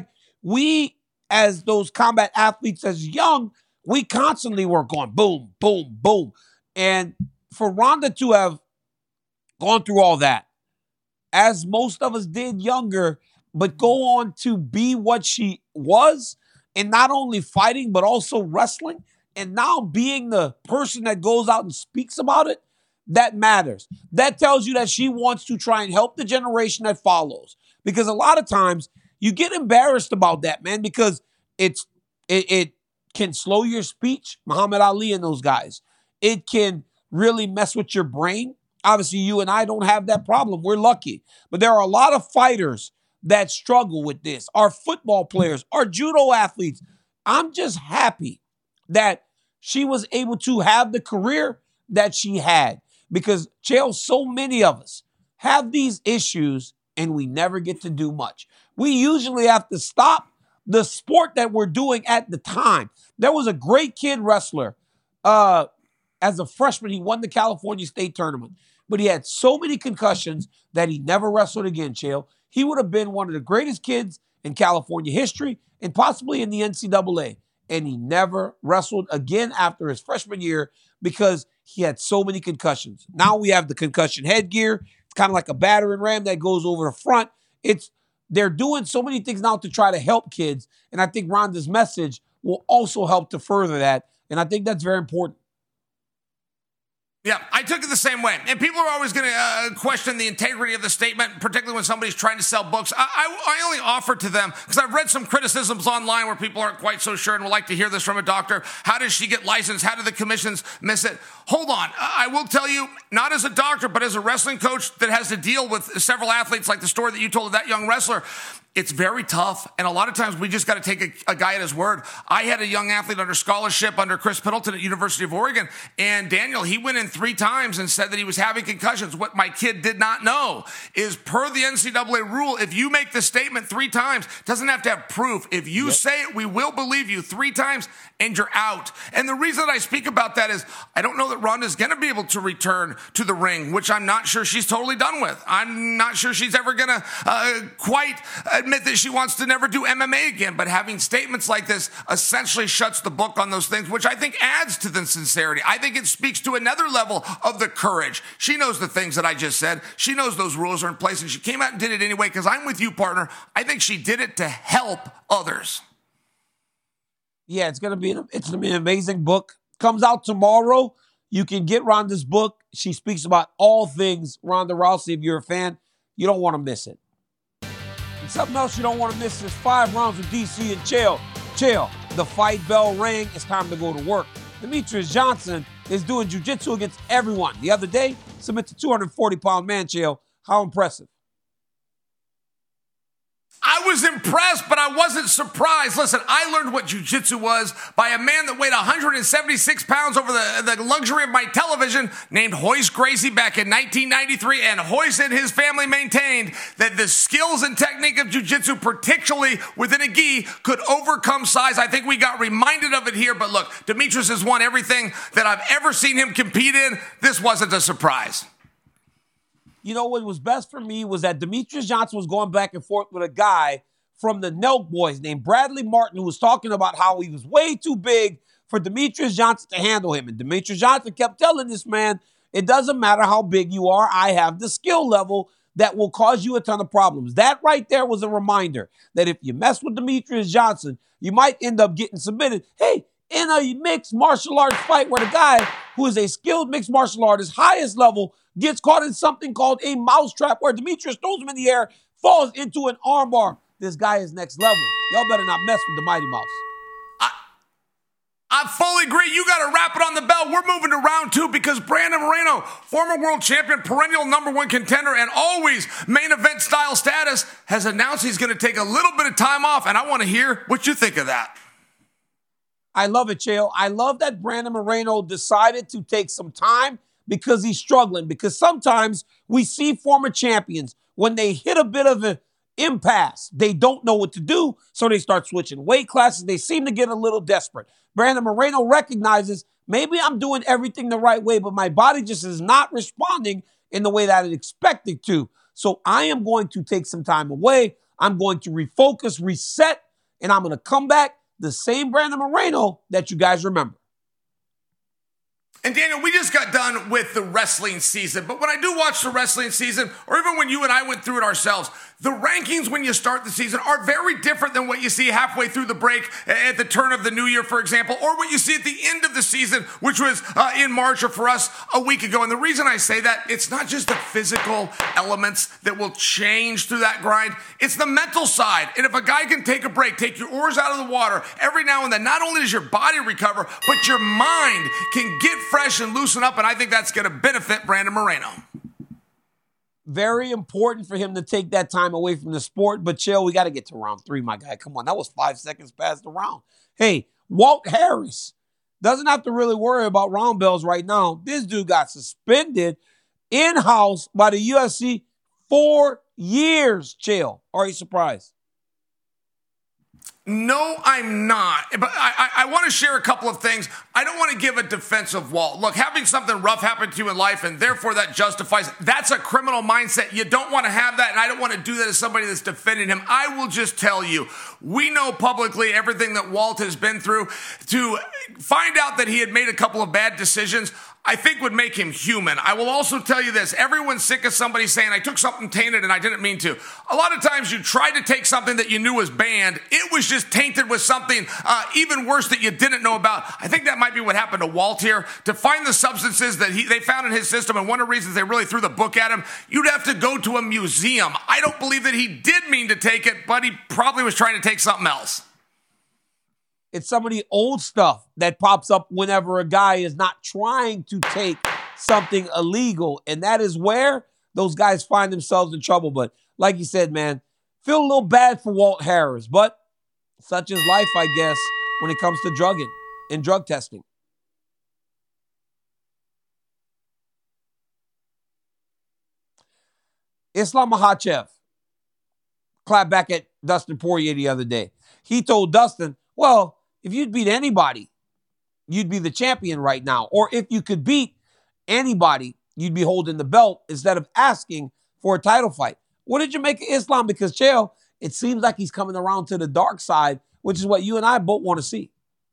we, as those combat athletes, as young, we constantly were going boom, boom, boom. And for Ronda to have gone through all that, as most of us did younger, but go on to be what she was, and not only fighting, but also wrestling, and now being the person that goes out and speaks about it, that matters. That tells you that she wants to try and help the generation that follows. Because a lot of times you get embarrassed about that, man, because it's it, it can slow your speech, Muhammad Ali and those guys. It can really mess with your brain. Obviously, you and I don't have that problem. We're lucky. But there are a lot of fighters that struggle with this. Our football players, our judo athletes. I'm just happy that she was able to have the career that she had. Because, Chael, so many of us have these issues and we never get to do much. We usually have to stop the sport that we're doing at the time. There was a great kid wrestler. Uh, as a freshman, he won the California State Tournament. But he had so many concussions that he never wrestled again, Chael. He would have been one of the greatest kids in California history and possibly in the N C double A. And he never wrestled again after his freshman year because he had so many concussions. Now we have the concussion headgear. It's kind of like a battering ram that goes over the front. It's They're doing so many things now to try to help kids. And I think Ronda's message will also help to further that. And I think that's very important. Yeah, I took it the same way. And people are always going to uh, question the integrity of the statement, particularly when somebody's trying to sell books. I, I, I only offer to them, because I've read some criticisms online where people aren't quite so sure and would like to hear this from a doctor. How does she get licensed? How do the commissions miss it? Hold on. I will tell you, not as a doctor, but as a wrestling coach that has to deal with several athletes, like the story that you told of that young wrestler, it's very tough, and a lot of times we just got to take a, a guy at his word. I had a young athlete under scholarship under Chris Pendleton at University of Oregon, and Daniel, he went in three times and said that he was having concussions. What my kid did not know is, per the N C double A rule, if you make the statement three times, it doesn't have to have proof. If you yep. say it, we will believe you three times, and you're out. And the reason that I speak about that is I don't know that Ronda's going to be able to return to the ring, which I'm not sure she's totally done with. I'm not sure she's ever going to uh, quite admit that she wants to never do M M A again, but having statements like this essentially shuts the book on those things, which I think adds to the sincerity. I think it speaks to another level of the courage. She knows the things that I just said. She knows those rules are in place, and she came out and did it anyway, because I'm with you, partner. I think she did it to help others. Yeah, it's gonna be an, it's gonna be an amazing book. Comes out tomorrow. You can get Ronda's book. She speaks about all things Ronda Rousey. If you're a fan, you don't want to miss it. And something else you don't want to miss is Five Rounds with D C and Chael. Chael, the fight bell rang. It's time to go to work. Demetrious Johnson is doing jiu-jitsu against everyone. The other day, submit to two hundred forty pound man, Chael. How impressive. I was impressed, but I wasn't surprised. Listen, I learned what jiu-jitsu was by a man that weighed one hundred seventy-six pounds over the, the luxury of my television, named Royce Gracie, back in nineteen ninety-three. And Royce and his family maintained that the skills and technique of jiu-jitsu, particularly within a gi, could overcome size. I think we got reminded of it here. But look, Demetrious has won everything that I've ever seen him compete in. This wasn't a surprise. You know, what was best for me was that Demetrious Johnson was going back and forth with a guy from the Nelk Boys named Bradley Martin, who was talking about how he was way too big for Demetrious Johnson to handle him. And Demetrious Johnson kept telling this man, it doesn't matter how big you are, I have the skill level that will cause you a ton of problems. That right there was a reminder that if you mess with Demetrious Johnson, you might end up getting submitted. Hey, in a mixed martial arts fight where the guy who is a skilled mixed martial artist, highest level, gets caught in something called a mousetrap where Demetrious throws him in the air, falls into an armbar. This guy is next level. Y'all better not mess with the Mighty Mouse. I, I fully agree. You got to wrap it on the bell. We're moving to round two because Brandon Moreno, former world champion, perennial number one contender, and always main event style status, has announced he's going to take a little bit of time off, and I want to hear what you think of that. I love it, Chael. I love that Brandon Moreno decided to take some time because he's struggling. Because sometimes we see former champions, when they hit a bit of an impasse, they don't know what to do, so they start switching weight classes. They seem to get a little desperate. Brandon Moreno recognizes, maybe I'm doing everything the right way, but my body just is not responding in the way that it expected to. So I am going to take some time away. I'm going to refocus, reset, and I'm going to come back the same Brandon Moreno that you guys remember. And Daniel, we just got done with the wrestling season, but when I do watch the wrestling season, or even when you and I went through it ourselves, the rankings when you start the season are very different than what you see halfway through the break at the turn of the new year, for example, or what you see at the end of the season, which was uh, in March or for us a week ago. And the reason I say that, it's not just the physical elements that will change through that grind, it's the mental side. And if a guy can take a break, take your oars out of the water every now and then, not only does your body recover, but your mind can get fresh and loosen up, and I think that's going to benefit Brandon Moreno. Very important for him to take that time away from the sport. But, Chill, we got to get to round three, my guy. Come on, that was five seconds past the round. Hey, Walt Harris doesn't have to really worry about round bells right now. This dude got suspended in-house by the U F C four years, Chill. Are you surprised? No, I'm not. But I, I, I want to share a couple of things. I don't want to give a defense of Walt. Look, having something rough happen to you in life, and therefore that justifies, that's a criminal mindset. You don't want to have that, and I don't want to do that as somebody that's defending him. I will just tell you, we know publicly everything that Walt has been through. To find out that he had made a couple of bad decisions, I think would make him human. I will also tell you this. Everyone's sick of somebody saying, I took something tainted and I didn't mean to. A lot of times you tried to take something that you knew was banned. It was just tainted with something uh, even worse that you didn't know about. I think that might be what happened to Walt here. To find the substances that he, they found in his system, and one of the reasons they really threw the book at him, you'd have to go to a museum. I don't believe that he did mean to take it, but he probably was trying to take something else. It's some of the old stuff that pops up whenever a guy is not trying to take something illegal. And that is where those guys find themselves in trouble. But like you said, man, feel a little bad for Walt Harris. But such is life, I guess, when it comes to drugging and drug testing. Islam Makhachev clapped back at Dustin Poirier the other day. He told Dustin, well, if you'd beat anybody, you'd be the champion right now. Or if you could beat anybody, you'd be holding the belt instead of asking for a title fight. What did you make of Islam? Because, Chael, it seems like he's coming around to the dark side, which is what you and I both want to see.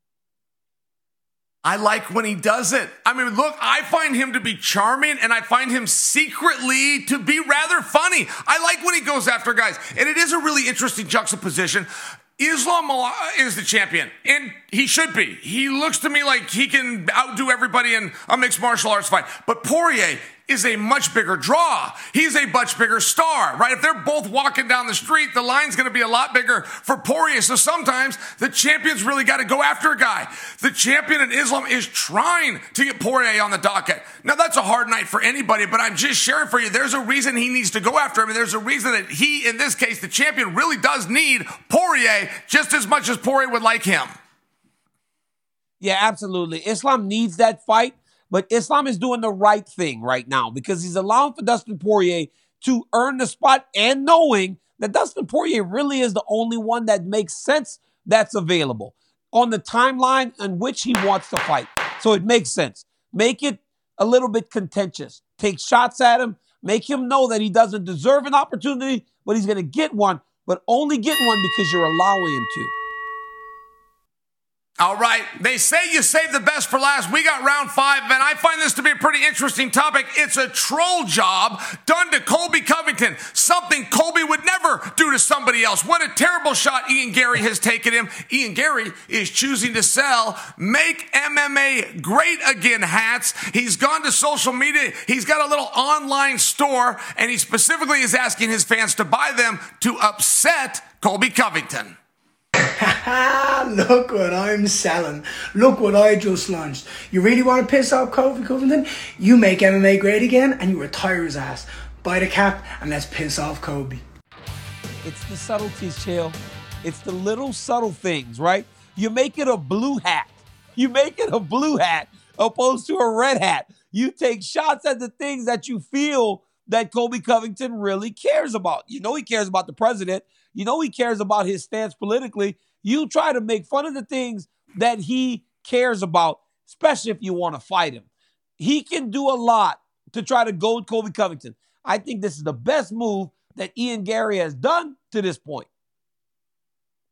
I like when he does it. I mean, look, I find him to be charming, and I find him secretly to be rather funny. I like when he goes after guys. And it is a really interesting juxtaposition. Islam is the champion, and he should be. He looks to me like he can outdo everybody in a mixed martial arts fight. But Poirier is a much bigger draw. He's a much bigger star, right? If they're both walking down the street, the line's going to be a lot bigger for Poirier. So sometimes the champion's really got to go after a guy. The champion in Islam is trying to get Poirier on the docket. Now, that's a hard night for anybody, but I'm just sharing for you, there's a reason he needs to go after him, and there's a reason that he, in this case, the champion, really does need Poirier just as much as Poirier would like him. Yeah, absolutely. Islam needs that fight. But Islam is doing the right thing right now because he's allowing for Dustin Poirier to earn the spot and knowing that Dustin Poirier really is the only one that makes sense that's available on the timeline in which he wants to fight. So it makes sense. Make it a little bit contentious. Take shots at him. Make him know that he doesn't deserve an opportunity, but he's going to get one, but only get one because you're allowing him to. All right, they say you save the best for last. We got round five, and I find this to be a pretty interesting topic. It's a troll job done to Colby Covington, something Colby would never do to somebody else. What a terrible shot Ian Gary has taken him. Ian Gary is choosing to sell Make M M A Great Again hats. He's gone to social media. He's got a little online store, and he specifically is asking his fans to buy them to upset Colby Covington. Look what I'm selling. Look what I just launched. You really want to piss off Colby Covington? You make M M A great again and you retire his ass. Buy the cap and let's piss off Colby. It's the subtleties, Chael. It's the little subtle things, right? You make it a blue hat. You make it a blue hat opposed to a red hat. You take shots at the things that you feel that Colby Covington really cares about. You know he cares about the president. You know he cares about his stance politically. You try to make fun of the things that he cares about, especially if you want to fight him. He can do a lot to try to goad Colby Covington. I think this is the best move that Ian Gary has done to this point.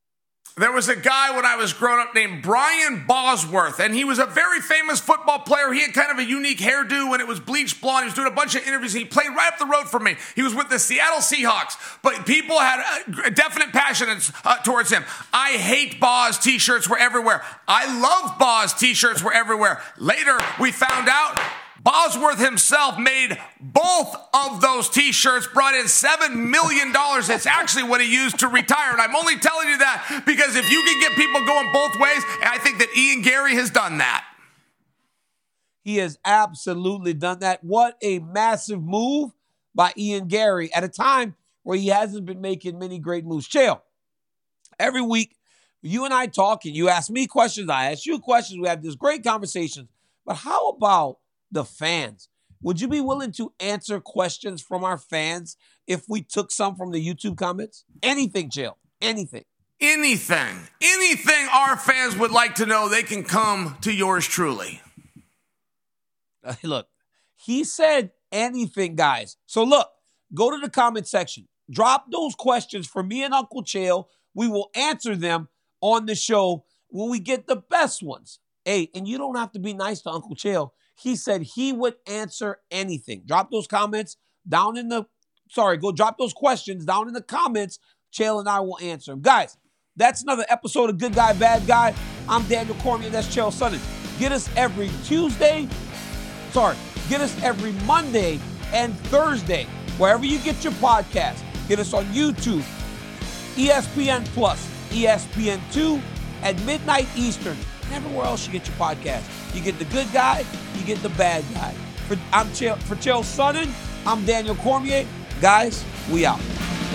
There was a guy when I was growing up named Brian Bosworth, and he was a very famous football player. He had kind of a unique hairdo when it was bleached blonde. He was doing a bunch of interviews. He played right up the road from me. He was with the Seattle Seahawks, but people had a definite passion uh, towards him. I hate Boz t-shirts were everywhere. I love Boz t-shirts were everywhere. Later, we found out Bosworth himself made both of those t-shirts, brought in seven million dollars. That's actually what he used to retire. And I'm only telling you that because if you can get people going both ways, I think that Ian Gary has done that. He has absolutely done that. What a massive move by Ian Gary at a time where he hasn't been making many great moves. Chael, every week, you and I talk and you ask me questions, I ask you questions. We have this great conversation. But how about the fans? Would you be willing to answer questions from our fans if we took some from the YouTube comments? Anything, Chael. Anything. Anything. Anything our fans would like to know, they can come to yours truly. Uh, look, he said anything, guys. So look, go to the comment section. Drop those questions for me and Uncle Chael. We will answer them on the show when we get the best ones. Hey, and you don't have to be nice to Uncle Chael. He said he would answer anything. Drop those comments down in the, sorry, go drop those questions down in the comments. Chael and I will answer them. Guys, that's another episode of Good Guy, Bad Guy. I'm Daniel Cormier, that's Chael Sonnen. Get us every Tuesday, sorry, get us every Monday and Thursday, wherever you get your podcast. Get us on YouTube, E S P N Plus, E S P N two, at midnight Eastern. Everywhere else you get your podcast. You get the good guy, you get the bad guy. For, I'm Chael, for Chael Sonnen, I'm Daniel Cormier. Guys, we out.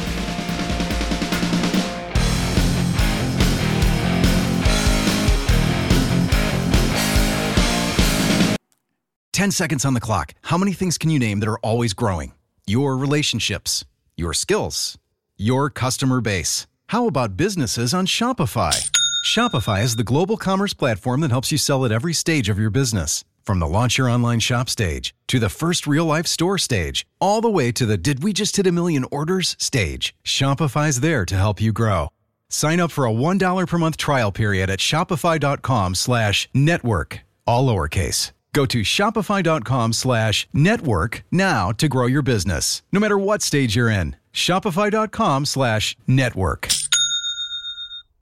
ten seconds on the clock. How many things can you name that are always growing? Your relationships, your skills, your customer base. How about businesses on Shopify? Shopify is the global commerce platform that helps you sell at every stage of your business. From the launch your online shop stage, to the first real-life store stage, all the way to the did we just hit a million orders stage. Shopify's there to help you grow. Sign up for a one dollar per month trial period at shopify.com slash network, all lowercase. Go to shopify.com slash network now to grow your business, no matter what stage you're in. Shopify.com slash network.